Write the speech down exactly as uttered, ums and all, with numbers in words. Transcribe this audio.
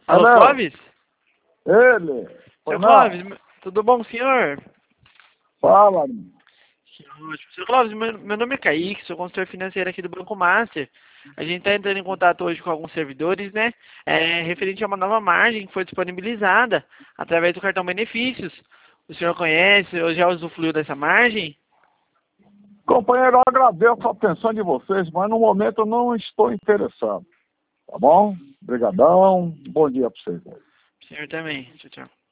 Alô, Alô? Clóvis? Ele. Seu Pois Clóvis, não. tudo bom, senhor? Fala, irmão. Que ótimo. Seu Clóvis, meu, meu nome é Kaique, sou consultor financeiro aqui do Banco Master. A gente está entrando em contato hoje com alguns servidores, né? É, referente a uma nova margem que foi disponibilizada através do cartão Benefícios. O senhor conhece ou já usufruiu dessa margem? Companheiro, eu agradeço a atenção de vocês, mas no momento eu não estou interessado. Tá bom? Obrigadão. Bom dia para vocês. O senhor também. Tchau, tchau.